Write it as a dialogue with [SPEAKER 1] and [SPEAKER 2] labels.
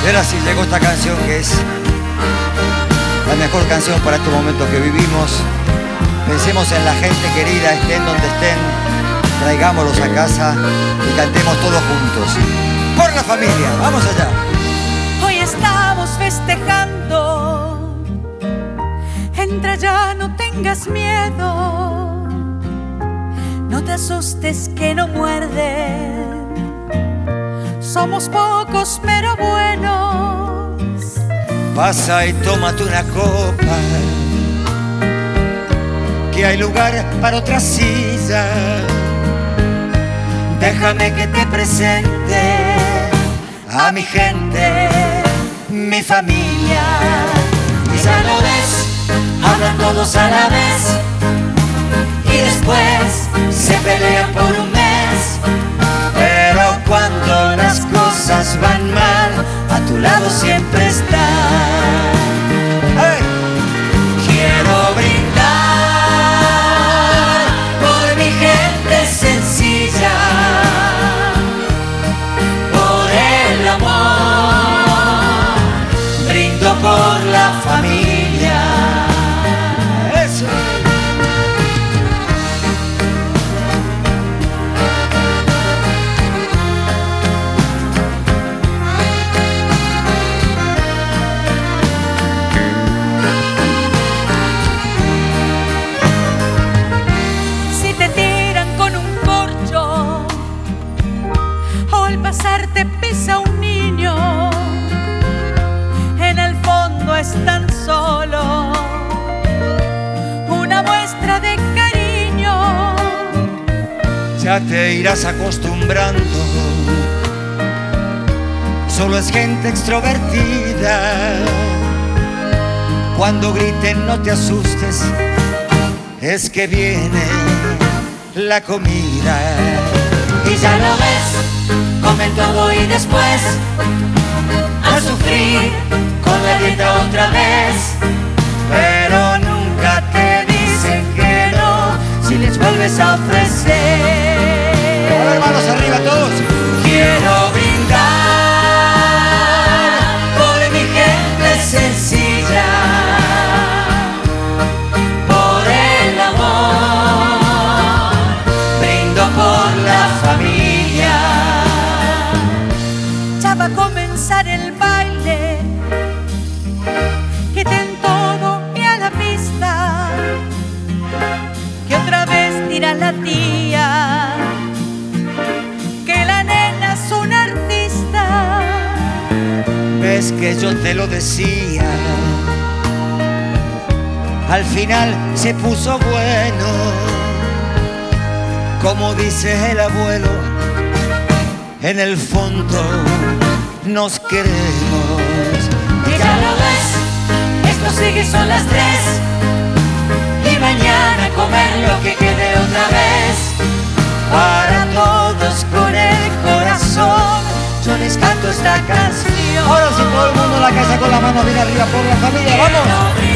[SPEAKER 1] Y ahora sí llegó esta canción que es la mejor canción para estos momentos que vivimos. Pensemos en la gente querida, estén donde estén, traigámoslos a casa y cantemos todos juntos. Por la familia, vamos allá.
[SPEAKER 2] Hoy estamos festejando, entra ya, no tengas miedo, no te asustes que no muerde. Somos pocos pero buenos.
[SPEAKER 1] Pasa y tómate una copa, que hay lugar para otra silla. Déjame que te presente a mi gente, mi familia. Y ya lo ves, hablan todos a la vez y después se pelean por un mes. Pero cuando las cosas van mal, a tu lado siempre está. ¡Hey! Quiero brindar por mi gente sencilla, por el amor, brindo por la familia. ¡Eso!
[SPEAKER 2] Te pisa un niño, en el fondo es tan solo una muestra de cariño. Ya te irás acostumbrando, solo es gente extrovertida. Cuando griten no te asustes, es que viene la comida. Y ya lo ves, comen todo y después a sufrir con la dieta otra vez. Pero nunca te dicen que no si les vuelves a ofrecer. Bueno, hermanos, arriba todos. Quiero brindar por mi gente sencilla, por el amor, brindo por la familia. Ya va a comenzar el baile, quiten todo y a la pista, que otra vez dirá la tía que la nena es una artista. Ves que yo te lo decía, al final se puso bueno, como dice el abuelo, en el fondo nos queremos. Y ya lo ves, esto sigue, son las 3, y mañana comer lo que quede otra vez. Para todos con el corazón yo les canto esta canción. Ahora sí, todo el mundo en la casa con la mano bien arriba por la familia, ¡vamos!